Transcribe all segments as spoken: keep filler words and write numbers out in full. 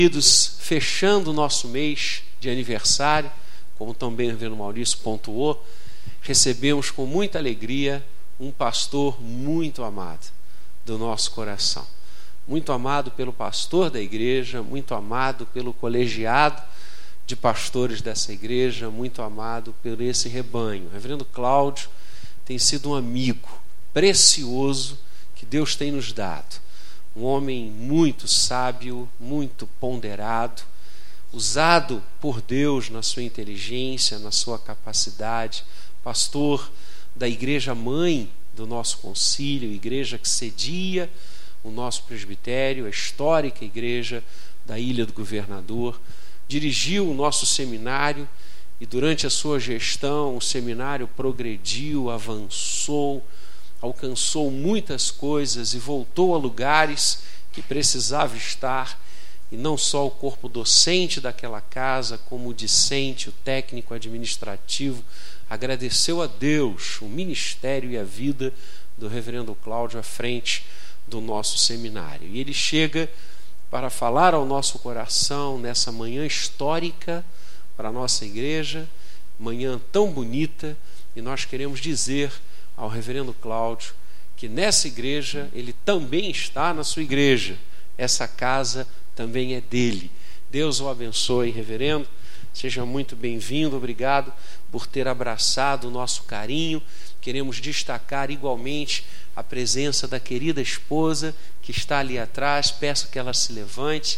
Queridos, fechando o nosso mês de aniversário, como também o reverendo Maurício pontuou, recebemos com muita alegria um pastor muito amado do nosso coração. Muito amado pelo pastor da igreja, muito amado pelo colegiado de pastores dessa igreja, muito amado por esse rebanho. O reverendo Cláudio tem sido um amigo precioso que Deus tem nos dado. Um homem muito sábio, muito ponderado, usado por Deus na sua inteligência, na sua capacidade, pastor da igreja mãe do nosso concílio, igreja que cedia o nosso presbitério, a histórica igreja da Ilha do Governador, dirigiu o nosso seminário e durante a sua gestão o seminário progrediu, avançou, alcançou muitas coisas e voltou a lugares que precisava estar, e não só o corpo docente daquela casa, como o discente, o técnico administrativo, agradeceu a Deus o ministério e a vida do reverendo Cláudio à frente do nosso seminário. E ele chega para falar ao nosso coração nessa manhã histórica para a nossa igreja, manhã tão bonita, e nós queremos dizer ao reverendo Cláudio que nessa igreja ele também está na sua igreja, essa casa também é dele. Deus o abençoe, reverendo, seja muito bem-vindo, obrigado por ter abraçado o nosso carinho. Queremos destacar igualmente a presença da querida esposa que está ali atrás, peço que ela se levante.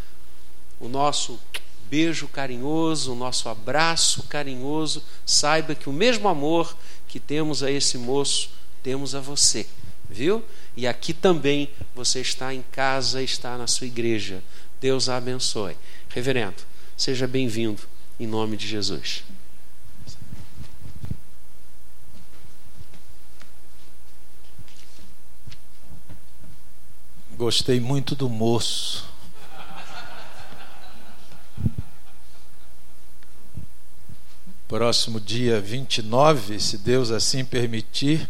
O nosso beijo carinhoso, o nosso abraço carinhoso, saiba que o mesmo amor que temos a esse moço, temos a você, viu? E aqui também você está em casa, está na sua igreja. Deus a abençoe. Reverendo, seja bem-vindo em nome de Jesus. Gostei muito do moço. Próximo dia vinte e nove, se Deus assim permitir,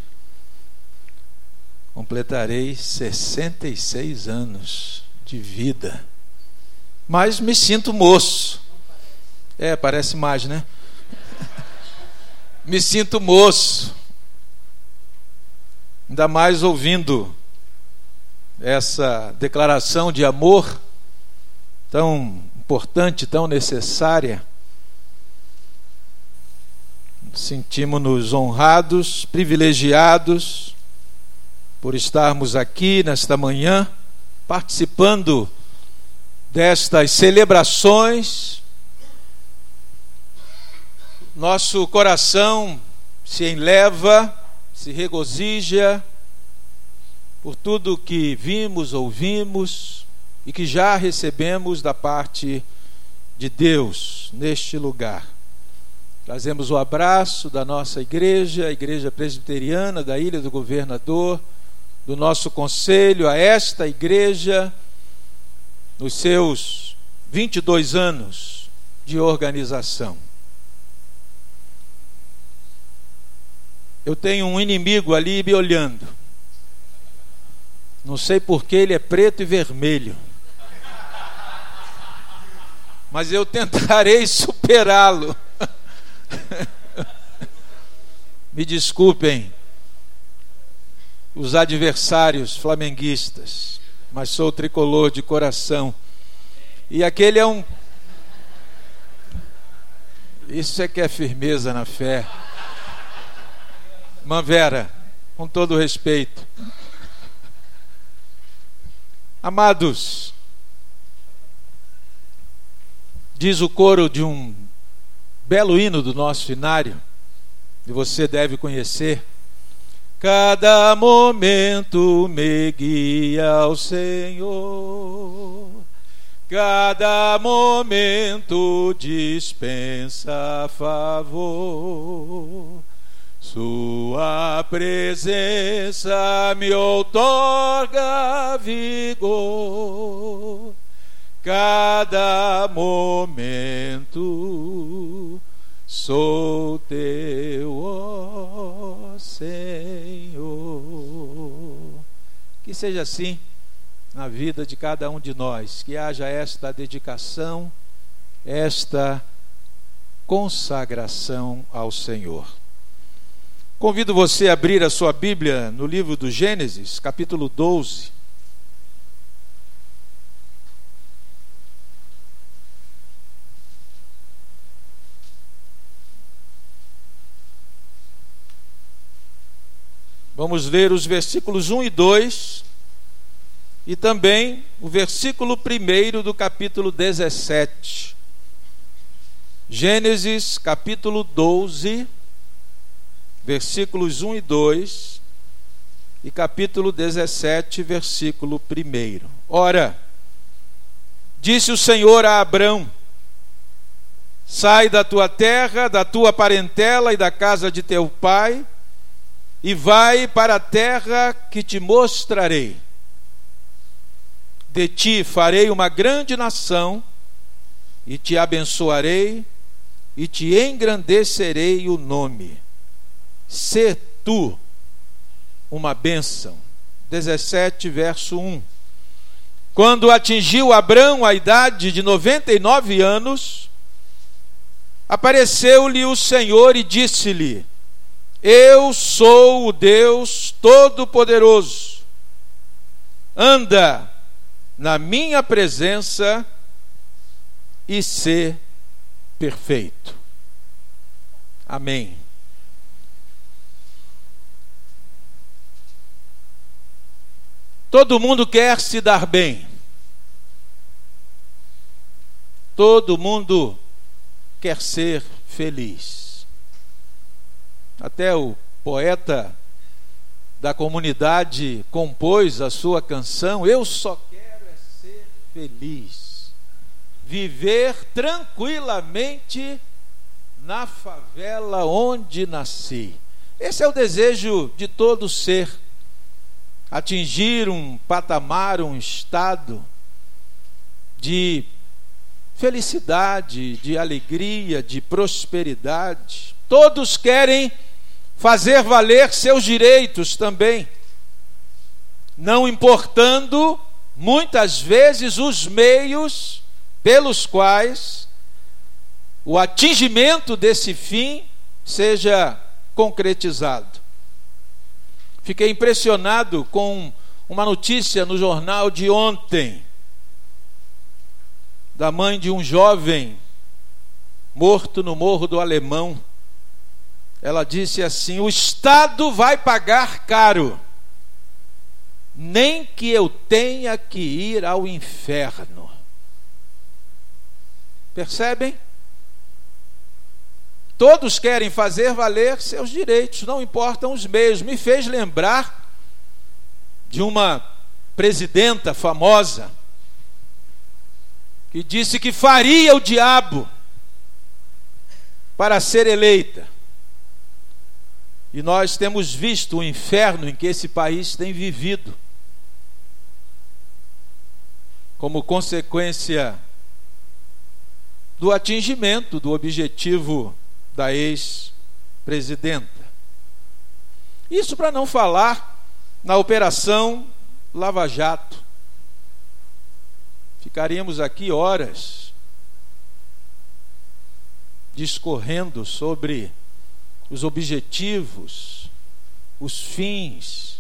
completarei sessenta e seis anos de vida. Mas me sinto moço. É, parece mais, né? Me sinto moço. Ainda mais ouvindo essa declaração de amor tão importante, tão necessária. Sentimos-nos honrados, privilegiados por estarmos aqui nesta manhã, participando destas celebrações. Nosso coração se enleva, se regozija por tudo que vimos, ouvimos e que já recebemos da parte de Deus neste lugar. Trazemos o abraço da nossa igreja, a Igreja Presbiteriana da Ilha do Governador, do nosso conselho, a esta igreja, nos seus vinte e dois anos de organização. Eu tenho um inimigo ali me olhando. Não sei porque ele é preto e vermelho, mas eu tentarei superá-lo. Me desculpem os adversários flamenguistas, mas sou tricolor de coração. E aquele é um... Isso é que é firmeza na fé. Manvera, com todo respeito. Amados, diz o coro de um belo hino do nosso inário, e você deve conhecer: cada momento me guia o Senhor, cada momento dispensa favor, sua presença me outorga vigor, cada momento sou teu, ó Senhor. Que seja assim na vida de cada um de nós, que haja esta dedicação, esta consagração ao Senhor. Convido você a abrir a sua Bíblia no livro do Gênesis, capítulo doze. Vamos ler os versículos um e dois e também o versículo primeiro do capítulo dezessete. Gênesis capítulo doze, versículos um e dois e capítulo dezessete, versículo primeiro. Ora, disse o Senhor a Abrão: sai da tua terra, da tua parentela e da casa de teu pai, e vai para a terra que te mostrarei. De ti farei uma grande nação, e te abençoarei, e te engrandecerei o nome. Sê tu uma bênção. dezessete, verso um. Quando atingiu Abrão a idade de noventa e nove anos, apareceu-lhe o Senhor e disse-lhe: eu sou o Deus Todo-Poderoso. Anda na minha presença e sê perfeito. Amém. Todo mundo quer se dar bem. Todo mundo quer ser feliz. Até o poeta da comunidade compôs a sua canção: eu só quero é ser feliz, viver tranquilamente na favela onde nasci. Esse é o desejo de todo ser, atingir um patamar, um estado de felicidade, de alegria, de prosperidade. Todos querem fazer valer seus direitos também, não importando muitas vezes os meios pelos quais o atingimento desse fim seja concretizado. Fiquei impressionado com uma notícia no jornal de ontem, da mãe de um jovem morto no Morro do Alemão. Ela disse assim: o Estado vai pagar caro, nem que eu tenha que ir ao inferno. Percebem? Todos querem fazer valer seus direitos, não importam os meios. Me fez lembrar de uma presidenta famosa que disse que faria o diabo para ser eleita. E nós temos visto o inferno em que esse país tem vivido, como consequência do atingimento do objetivo da ex-presidenta. Isso para não falar na Operação Lava Jato. Ficaríamos aqui horas discorrendo sobre os objetivos, os fins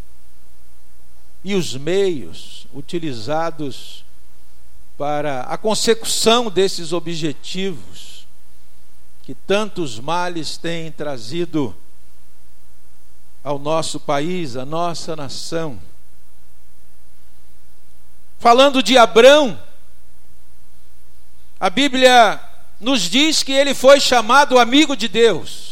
e os meios utilizados para a consecução desses objetivos que tantos males têm trazido ao nosso país, à nossa nação. Falando de Abrão, a Bíblia nos diz que ele foi chamado amigo de Deus.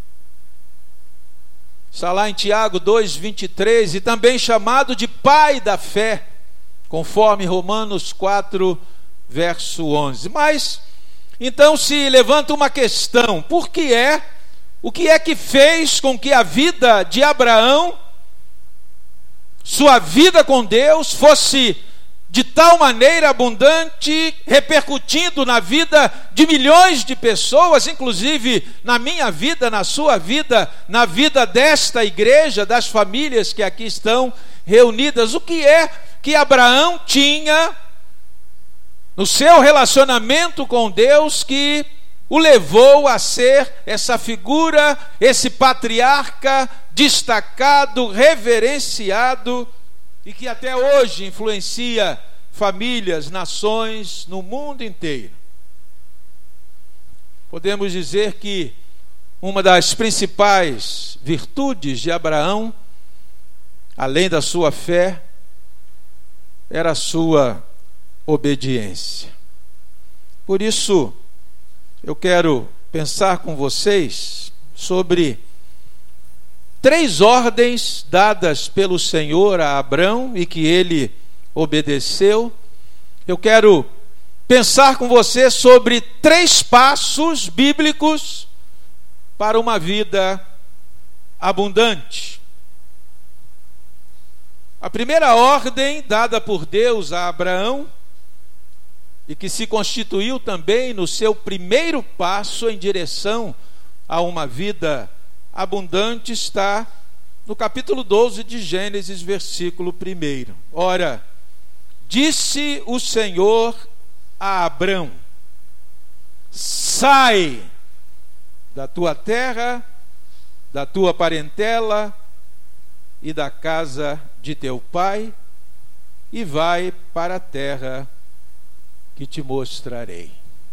Está lá em Tiago dois, vinte e três, e também chamado de pai da fé, conforme Romanos quatro, verso onze. Mas, então se levanta uma questão: por que é, o que é que fez com que a vida de Abraão, sua vida com Deus, fosse de tal maneira abundante, repercutindo na vida de milhões de pessoas, inclusive na minha vida, na sua vida, na vida desta igreja, das famílias que aqui estão reunidas? O que é que Abraão tinha no seu relacionamento com Deus, que o levou a ser essa figura, esse patriarca destacado, reverenciado, e que até hoje influencia famílias, nações no mundo inteiro. Podemos dizer que uma das principais virtudes de Abraão, além da sua fé, era a sua obediência. Por isso, eu quero pensar com vocês sobre três ordens dadas pelo Senhor a Abrão e que ele obedeceu. Eu quero pensar com você sobre três passos bíblicos para uma vida abundante. A primeira ordem dada por Deus a Abraão, e que se constituiu também no seu primeiro passo em direção a uma vida abundante, está no capítulo doze de Gênesis, versículo um. Ora, disse o Senhor a Abrão: sai da tua terra, da tua parentela e da casa de teu pai, e vai para a terra que te mostrarei.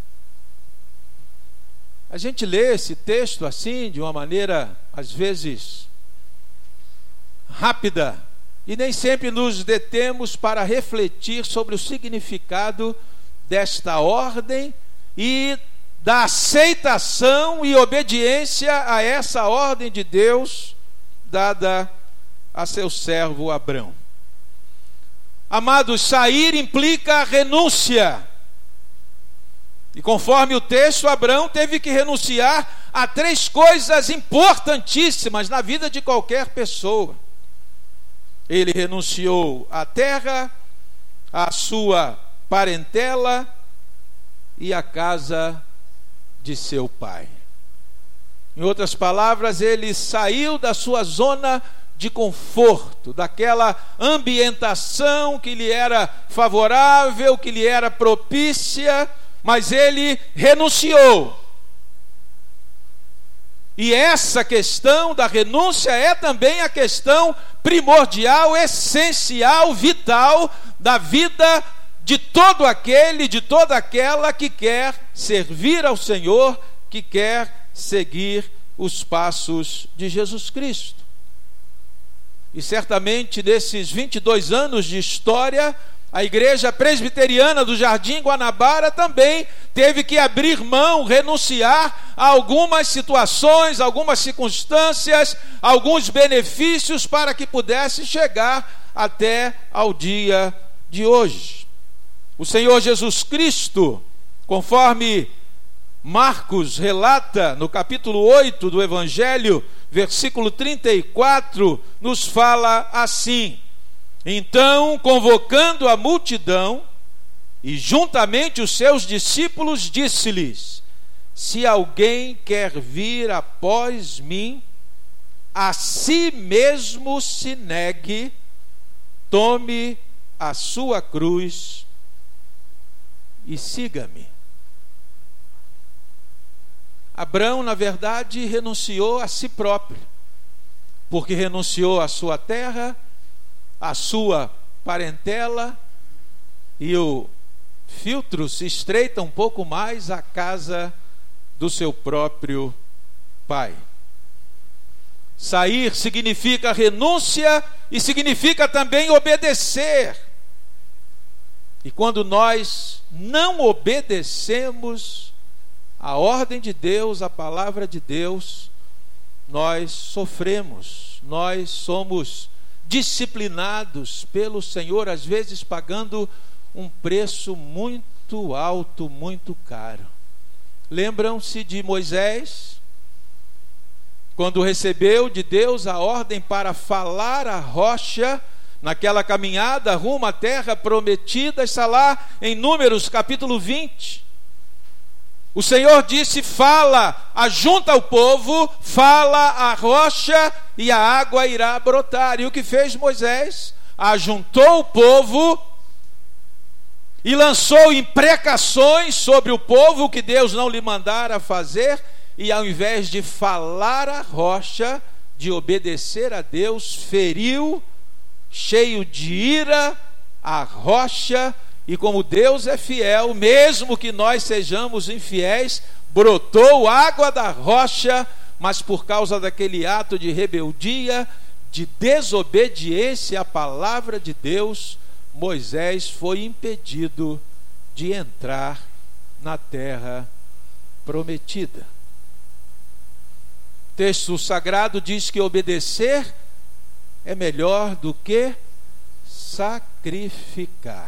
A gente lê esse texto assim, de uma maneira, às vezes, rápida, e nem sempre nos detemos para refletir sobre o significado desta ordem e da aceitação e obediência a essa ordem de Deus dada a seu servo Abrão. Amados, sair implica renúncia. E conforme o texto, Abrão teve que renunciar a três coisas importantíssimas na vida de qualquer pessoa. Ele renunciou à terra, à sua parentela e à casa de seu pai. Em outras palavras, ele saiu da sua zona de conforto, daquela ambientação que lhe era favorável, que lhe era propícia, mas ele renunciou. E essa questão da renúncia é também a questão primordial, essencial, vital da vida de todo aquele, de toda aquela que quer servir ao Senhor, que quer seguir os passos de Jesus Cristo. E certamente nesses vinte e dois anos de história, a Igreja Presbiteriana do Jardim Guanabara também teve que abrir mão, renunciar a algumas situações, algumas circunstâncias, alguns benefícios para que pudesse chegar até ao dia de hoje. O Senhor Jesus Cristo, conforme Marcos relata no capítulo oito do Evangelho, versículo trinta e quatro, nos fala assim: então, convocando a multidão e juntamente os seus discípulos, disse-lhes: se alguém quer vir após mim, a si mesmo se negue, tome a sua cruz e siga-me. Abrão, na verdade, renunciou a si próprio, porque renunciou à sua terra, à sua parentela, e o filtro se estreita um pouco mais à casa do seu próprio pai. Sair significa renúncia e significa também obedecer. E quando nós não obedecemos a ordem de Deus, a palavra de Deus, nós sofremos, nós somos disciplinados pelo Senhor, às vezes pagando um preço muito alto, muito caro. Lembram-se de Moisés, quando recebeu de Deus a ordem para falar à rocha, naquela caminhada rumo à terra prometida, está lá em Números capítulo vinte. O Senhor disse: fala, ajunta o povo, fala à rocha e a água irá brotar. E o que fez Moisés? ajuntou o povo e lançou imprecações sobre o povo que Deus não lhe mandara fazer, e ao invés de falar a rocha, de obedecer a Deus, feriu, cheio de ira, a rocha. E como Deus é fiel, mesmo que nós sejamos infiéis, brotou água da rocha, mas por causa daquele ato de rebeldia, de desobediência à palavra de Deus, Moisés foi impedido de entrar na terra prometida. O texto sagrado diz que obedecer é melhor do que sacrificar.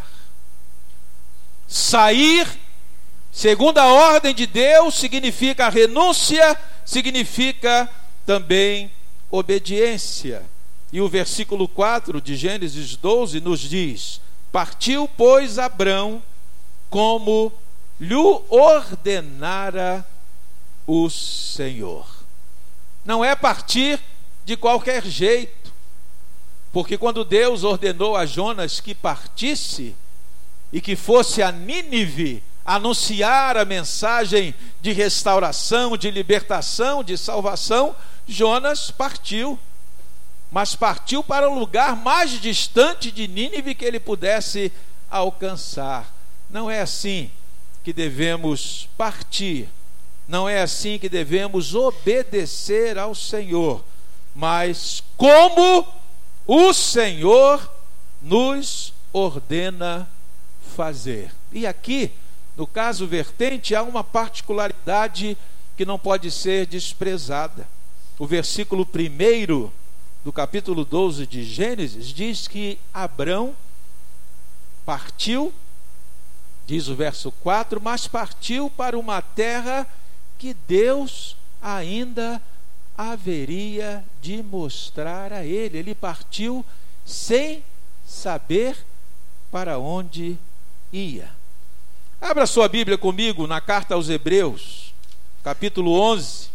Sair, segundo a ordem de Deus, significa renúncia, significa também obediência. E o versículo quatro de Gênesis doze nos diz: partiu, pois, Abrão como lhe ordenara o Senhor. Não é partir de qualquer jeito, porque quando Deus ordenou a Jonas que partisse e que fosse a Nínive anunciar a mensagem de restauração, de libertação, de salvação, Jonas partiu, mas partiu para o lugar mais distante de Nínive que ele pudesse alcançar. Não é assim que devemos partir, não é assim que devemos obedecer ao Senhor, mas como o Senhor nos ordena fazer. E aqui, no caso vertente, há uma particularidade que não pode ser desprezada. O versículo primeiro do capítulo doze de Gênesis diz que Abrão partiu, diz o verso quatro, mas partiu para uma terra que Deus ainda haveria de mostrar a ele. Ele partiu sem saber para onde ia. Abra sua Bíblia comigo na carta aos Hebreus, capítulo onze,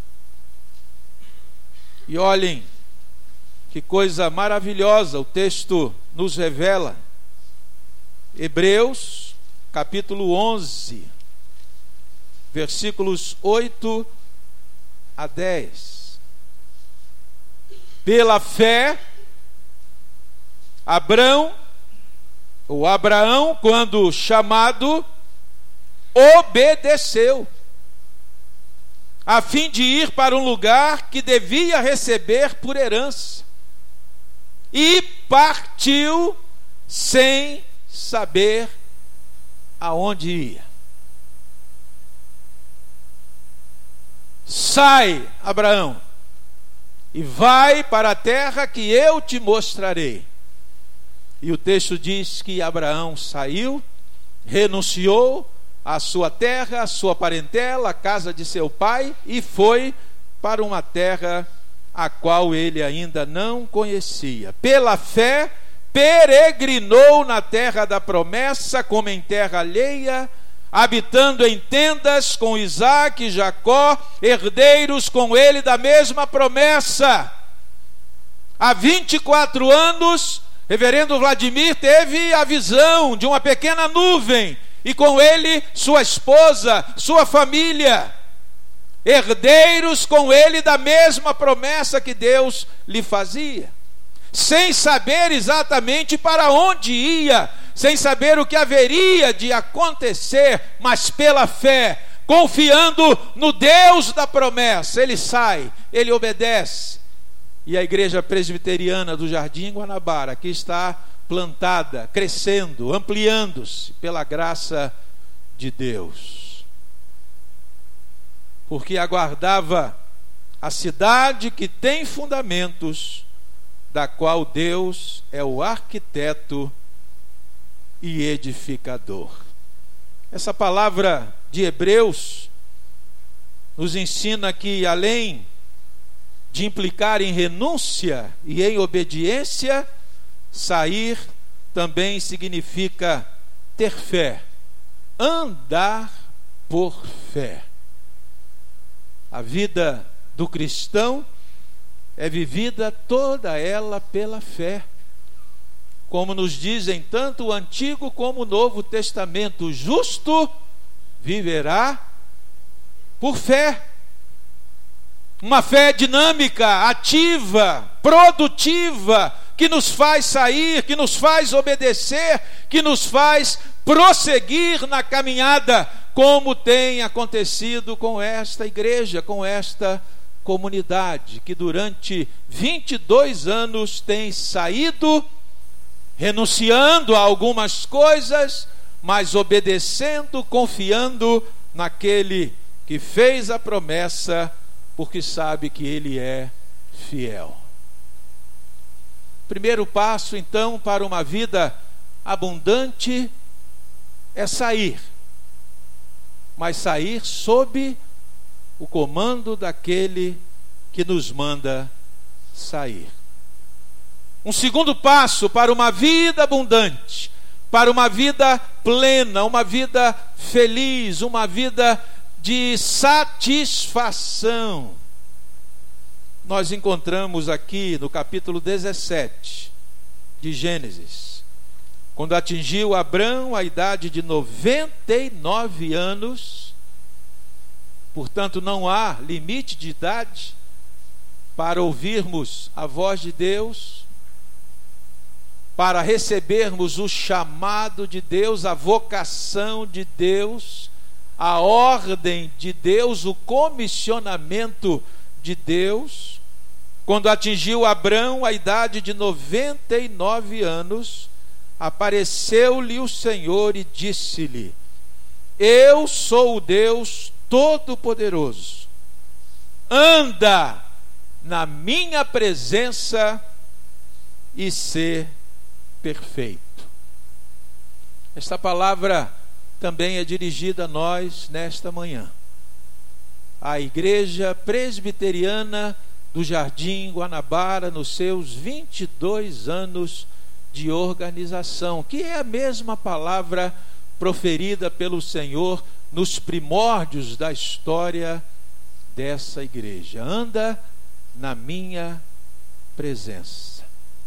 e olhem que coisa maravilhosa o texto nos revela. Hebreus, capítulo onze, versículos oito a dez. Pela fé, Abrão, ou Abraão, quando chamado, obedeceu, a fim de ir para um lugar que devia receber por herança, e partiu sem saber aonde ia. Sai, Abraão, e vai para a terra que eu te mostrarei. E o texto diz que Abraão saiu, renunciou à sua terra, à sua parentela, à casa de seu pai, e foi para uma terra a qual ele ainda não conhecia. Pela fé, peregrinou na terra da promessa, como em terra alheia, habitando em tendas com Isaque e Jacó, herdeiros com ele da mesma promessa. Há vinte e quatro anos, reverendo Vladimir teve a visão de uma pequena nuvem, e com ele sua esposa, sua família, herdeiros com ele da mesma promessa que Deus lhe fazia, sem saber exatamente para onde ia, sem saber o que haveria de acontecer, mas pela fé, confiando no Deus da promessa, ele sai, ele obedece. E a igreja presbiteriana do Jardim Guanabara, que está plantada, crescendo, ampliando-se pela graça de Deus, porque aguardava a cidade que tem fundamentos, da qual Deus é o arquiteto e edificador. Essa palavra de Hebreus nos ensina que, além de implicar em renúncia e em obediência, sair também significa ter fé, andar por fé. A vida do cristão é vivida toda ela pela fé. como nos dizem tanto o Antigo como o Novo Testamento: o justo viverá por fé. Uma fé dinâmica, ativa, produtiva, que nos faz sair, que nos faz obedecer, que nos faz prosseguir na caminhada, como tem acontecido com esta igreja, com esta comunidade, que durante vinte e dois anos tem saído, renunciando a algumas coisas, mas obedecendo, confiando naquele que fez a promessa, porque sabe que Ele é fiel. Primeiro passo, então, para uma vida abundante é sair, mas sair sob o comando daquele que nos manda sair. Um segundo passo para uma vida abundante, para uma vida plena, uma vida feliz, uma vida de satisfação, nós encontramos aqui no capítulo dezessete de Gênesis, quando atingiu Abrão a idade de noventa e nove anos, portanto não há limite de idade para ouvirmos a voz de Deus, para recebermos o chamado de Deus, a vocação de Deus, a ordem de Deus, o comissionamento de Deus. Quando atingiu Abrão a idade de noventa e nove anos, apareceu-lhe o Senhor e disse-lhe: eu sou o Deus Todo-Poderoso, anda na minha presença e sê perfeito. Esta palavra também é dirigida a nós nesta manhã, a Igreja Presbiteriana do Jardim Guanabara, nos seus vinte e dois anos de organização, que é a mesma palavra proferida pelo Senhor nos primórdios da história dessa igreja: anda na minha presença.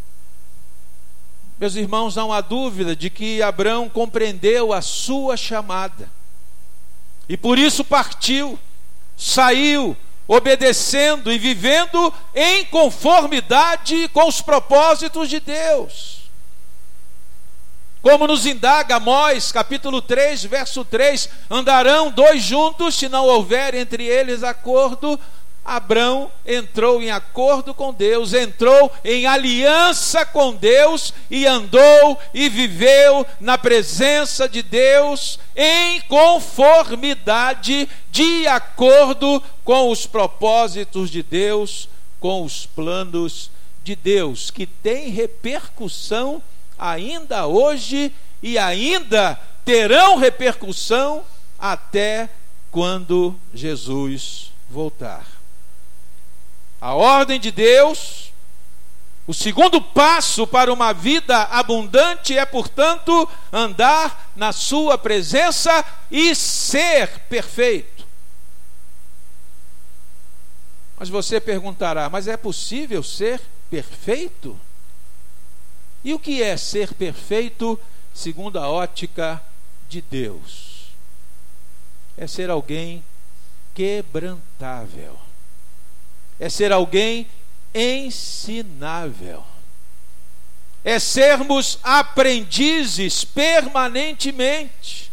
Meus irmãos, não há dúvida de que Abrão compreendeu a sua chamada e por isso partiu, saiu, obedecendo e vivendo em conformidade com os propósitos de Deus. Como nos indaga Amós, capítulo três, verso três: andarão dois juntos se não houver entre eles acordo. Abrão entrou em acordo com Deus, entrou em aliança com Deus e andou e viveu na presença de Deus em conformidade, de acordo com os propósitos de Deus, com os planos de Deus, que tem repercussão ainda hoje e ainda terão repercussão até quando Jesus voltar. A ordem de Deus, o segundo passo para uma vida abundante é, portanto, andar na sua presença e ser perfeito. Mas você perguntará: mas é possível ser perfeito? E o que é ser perfeito segundo a ótica de Deus? É ser alguém quebrantável, é ser alguém ensinável, é sermos aprendizes permanentemente.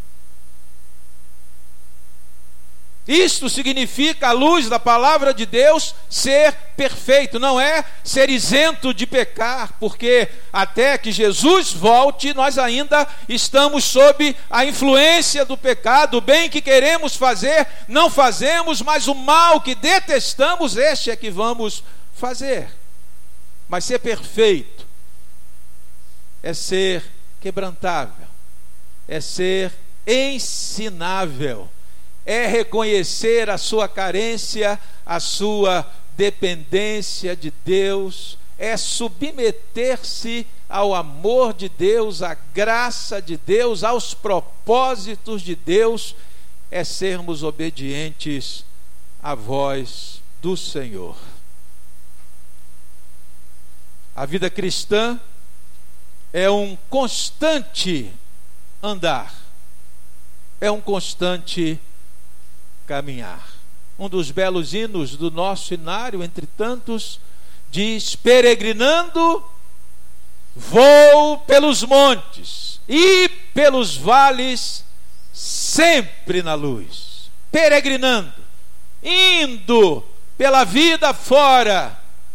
Isto significa, à luz da palavra de Deus, ser perfeito. Não é ser isento de pecar, porque até que Jesus volte, nós ainda estamos sob a influência do pecado. O bem que queremos fazer, não fazemos, mas o mal que detestamos, este é que vamos fazer. Mas ser perfeito é ser quebrantável, é ser ensinável, é reconhecer a sua carência, a sua dependência de Deus, é submeter-se ao amor de Deus, à graça de Deus, aos propósitos de Deus, é sermos obedientes à voz do Senhor. A vida cristã é um constante andar, é um constante caminhar. Um dos belos hinos do nosso inário, entre tantos, diz: peregrinando, vou pelos montes e pelos vales, sempre na luz. Peregrinando, indo pela vida fora.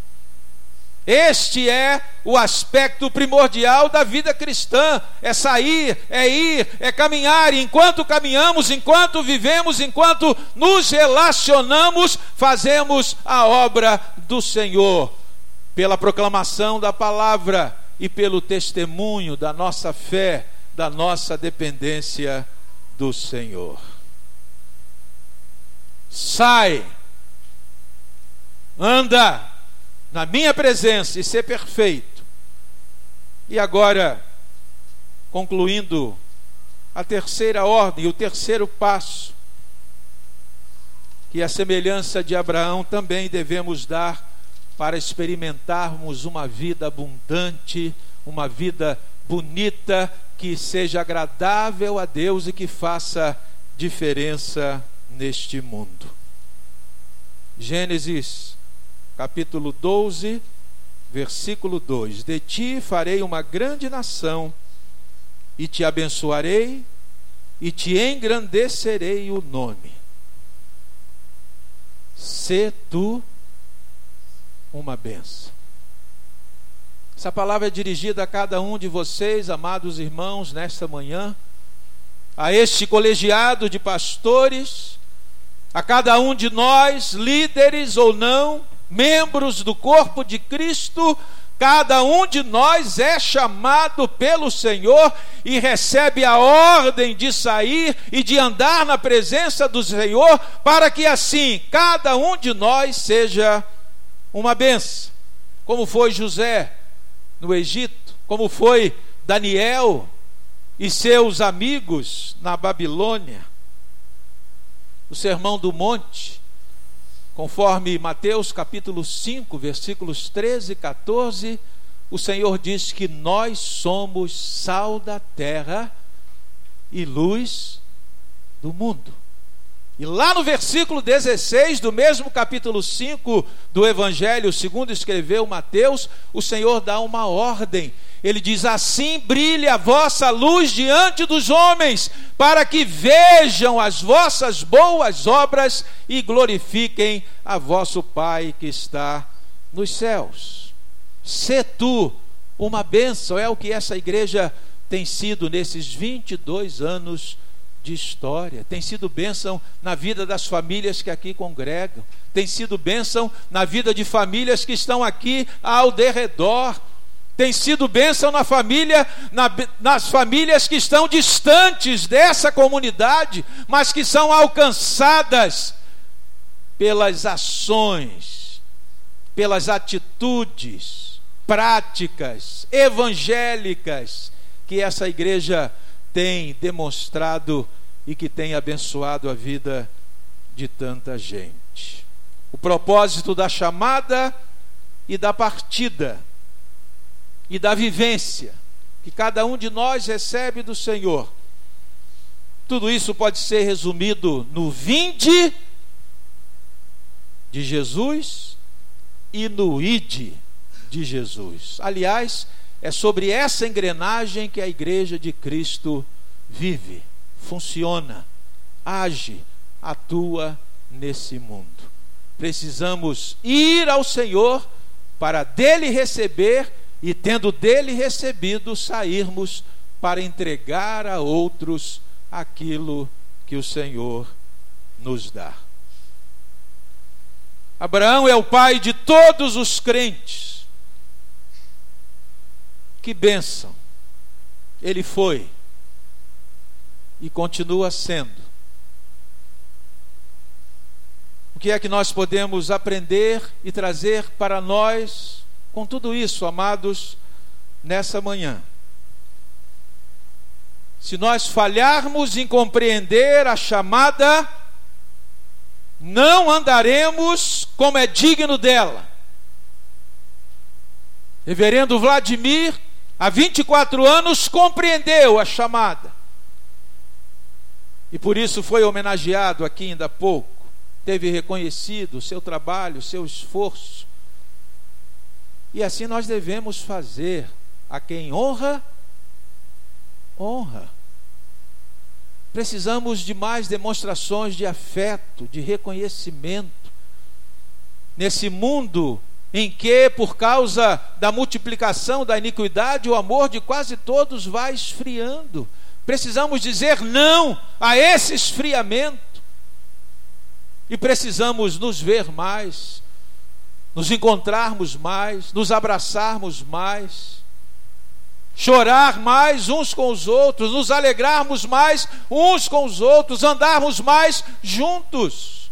Este é o aspecto primordial da vida cristã: é sair, é ir, é caminhar. E enquanto caminhamos, enquanto vivemos, enquanto nos relacionamos, fazemos a obra do Senhor, pela proclamação da palavra e pelo testemunho da nossa fé, da nossa dependência do Senhor. Sai, anda na minha presença e ser perfeito. E agora, concluindo a terceira ordem, o terceiro passo, que a semelhança de Abraão também devemos dar para experimentarmos uma vida abundante, uma vida bonita, que seja agradável a Deus e que faça diferença neste mundo. Gênesis capítulo doze, versículo dois: de ti farei uma grande nação, e te abençoarei, e te engrandecerei o nome. Sê tu uma bênção. Essa palavra é dirigida a cada um de vocês, amados irmãos, nesta manhã, a este colegiado de pastores, a cada um de nós, líderes ou não, membros do corpo de Cristo. Cada um de nós é chamado pelo Senhor e recebe a ordem de sair e de andar na presença do Senhor, para que assim cada um de nós seja uma bênção, como foi José no Egito, como foi Daniel e seus amigos na Babilônia. O Sermão do Monte, conforme Mateus capítulo cinco, versículos treze e catorze, o Senhor diz que nós somos sal da terra e luz do mundo. E lá no versículo dezesseis do mesmo capítulo cinco do Evangelho segundo escreveu Mateus, o Senhor dá uma ordem. Ele diz: assim brilhe a vossa luz diante dos homens, para que vejam as vossas boas obras e glorifiquem a vosso Pai que está nos céus. Sê tu uma bênção, é o que essa igreja tem sido nesses vinte e dois anos de história. Tem sido bênção na vida das famílias que aqui congregam, tem sido bênção na vida de famílias que estão aqui ao derredor, tem sido bênção na família, na, nas famílias que estão distantes dessa comunidade, mas que são alcançadas pelas ações, pelas atitudes práticas, evangélicas, que essa igreja tem demonstrado e que tem abençoado a vida de tanta gente. O propósito da chamada e da partida e da vivência que cada um de nós recebe do Senhor, tudo isso pode ser resumido no vinde de Jesus e no ide de Jesus. Aliás, é sobre essa engrenagem que a igreja de Cristo vive, funciona, age, atua nesse mundo. Precisamos ir ao Senhor para dele receber, e tendo dele recebido, sairmos para entregar a outros aquilo que o Senhor nos dá. Abraão é o pai de todos os crentes. Que bênção ele foi e continua sendo. O que é que nós podemos aprender e trazer para nós com tudo isso, amados, nessa manhã? Se nós falharmos em compreender a chamada, não andaremos como é digno dela. Reverendo Vladimir há vinte e quatro anos, compreendeu a chamada. E por isso foi homenageado aqui ainda há pouco. Teve reconhecido o seu trabalho, o seu esforço. E assim nós devemos fazer. A quem honra, honra. Precisamos de mais demonstrações de afeto, de reconhecimento. Nesse mundo em que, por causa da multiplicação da iniquidade, o amor de quase todos vai esfriando. Precisamos dizer não a esse esfriamento. E precisamos nos ver mais, nos encontrarmos mais, nos abraçarmos mais, chorar mais uns com os outros, nos alegrarmos mais uns com os outros, andarmos mais juntos.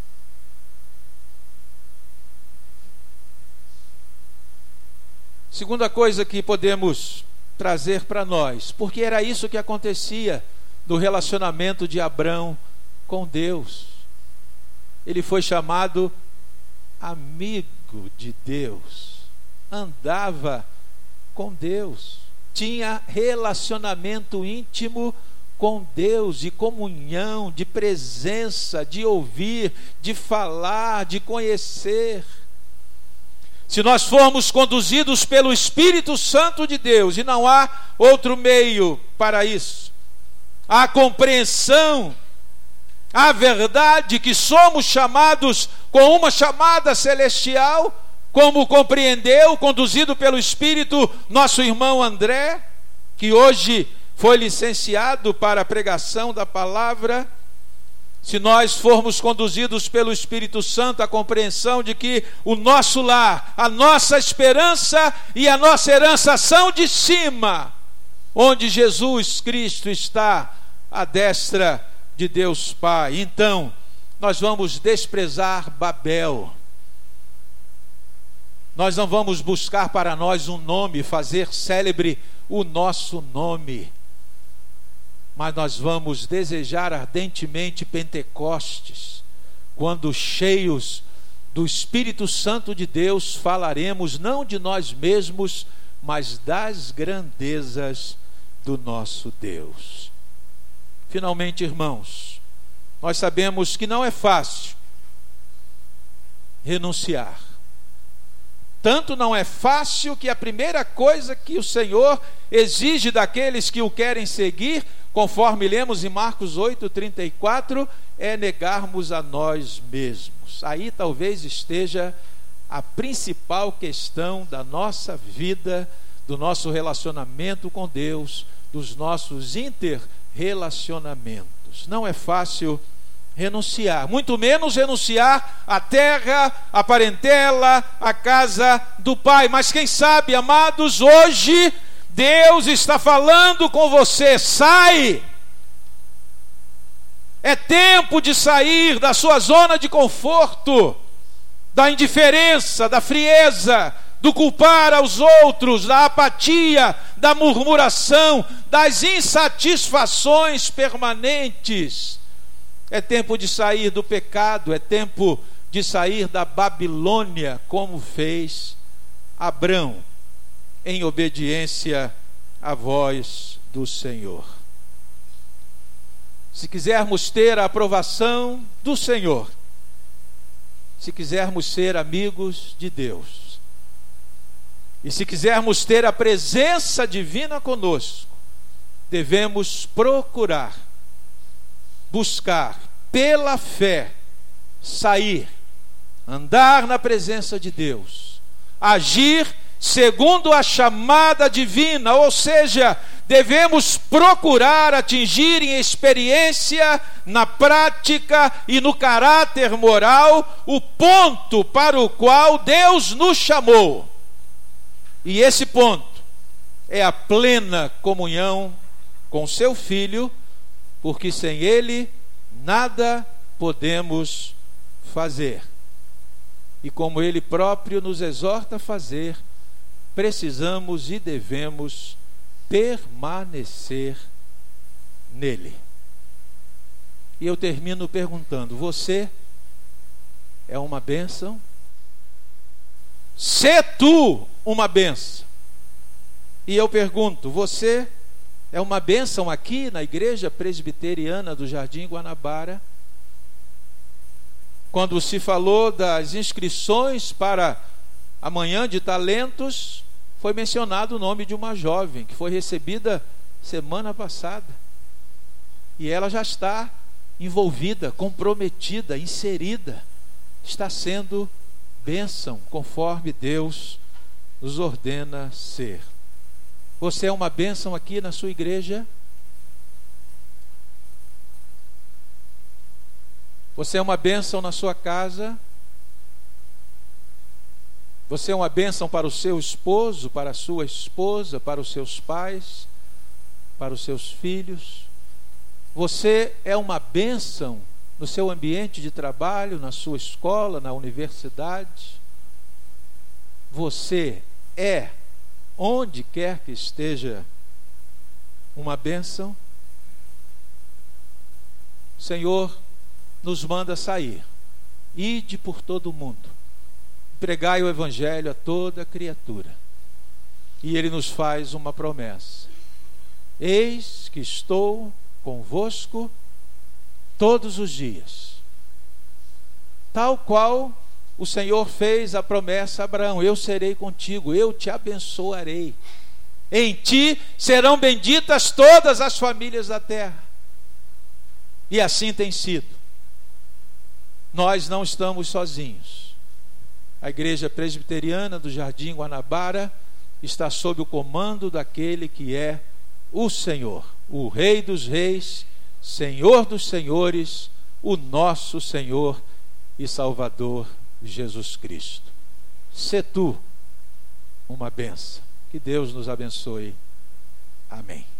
Segunda coisa que podemos trazer para nós, porque era isso que acontecia no relacionamento de Abrão com Deus. Ele foi chamado amigo de Deus, andava com Deus, tinha relacionamento íntimo com Deus, de comunhão, de presença, de ouvir, de falar, de conhecer. Se nós formos conduzidos pelo Espírito Santo de Deus, e não há outro meio para isso, a compreensão, a verdade que somos chamados com uma chamada celestial, como compreendeu, conduzido pelo Espírito, nosso irmão André, que hoje foi licenciado para a pregação da palavra. Se nós formos conduzidos pelo Espírito Santo, a compreensão de que o nosso lar, a nossa esperança e a nossa herança são de cima, onde Jesus Cristo está à destra de Deus Pai, então nós vamos desprezar Babel. Nós não vamos buscar para nós um nome, fazer célebre o nosso nome, mas nós vamos desejar ardentemente Pentecostes, quando cheios do Espírito Santo de Deus falaremos não de nós mesmos, mas das grandezas do nosso Deus. Finalmente, irmãos, nós sabemos que não é fácil renunciar. Tanto não é fácil que a primeira coisa que o Senhor exige daqueles que o querem seguir, conforme lemos em Marcos oito, trinta e quatro, é negarmos a nós mesmos. Aí talvez esteja a principal questão da nossa vida, do nosso relacionamento com Deus, dos nossos interrelacionamentos. Não é fácil renunciar, muito menos renunciar à terra, à parentela, à casa do Pai. Mas quem sabe, amados, hoje Deus está falando com você: sai! É tempo de sair da sua zona de conforto, da indiferença, da frieza, do culpar aos outros, da apatia, da murmuração, das insatisfações permanentes. É tempo de sair do pecado, é tempo de sair da Babilônia, como fez Abrão, em obediência à voz do Senhor. Se quisermos ter a aprovação do Senhor, se quisermos ser amigos de Deus, e se quisermos ter a presença divina conosco, devemos procurar, buscar, pela fé, sair, andar na presença de Deus, agir segundo a chamada divina, ou seja, devemos procurar atingir em experiência, na prática e no caráter moral, o ponto para o qual Deus nos chamou. E esse ponto é a plena comunhão com seu Filho, porque sem Ele nada podemos fazer. E como Ele próprio nos exorta a fazer, precisamos e devemos permanecer nele. E eu termino perguntando: você é uma bênção? Se tu uma bênção, E eu pergunto, você é uma bênção aqui na Igreja Presbiteriana do Jardim Guanabara? Quando se falou das inscrições para a Manhã de Talentos, foi mencionado o nome de uma jovem que foi recebida semana passada. E ela já está envolvida, comprometida, inserida, está sendo bênção, conforme Deus nos ordena ser. Você é uma bênção aqui na sua igreja? Você é uma bênção na sua casa? Você é uma bênção para o seu esposo, para a sua esposa, para os seus pais, para os seus filhos? Você é uma bênção no seu ambiente de trabalho, na sua escola, na universidade? Você é, onde quer que esteja, uma bênção? O Senhor nos manda sair. Ide por todo o mundo, pregai o Evangelho a toda criatura. E Ele nos faz uma promessa: eis que estou convosco todos os dias. Tal qual o Senhor fez a promessa a Abraão: eu serei contigo, eu te abençoarei. Em ti serão benditas todas as famílias da terra. E assim tem sido. Nós não estamos sozinhos. A Igreja Presbiteriana do Jardim Guanabara está sob o comando daquele que é o Senhor, o Rei dos Reis, Senhor dos Senhores, o nosso Senhor e Salvador Jesus Cristo. Sê tu uma bênção. Que Deus nos abençoe. Amém.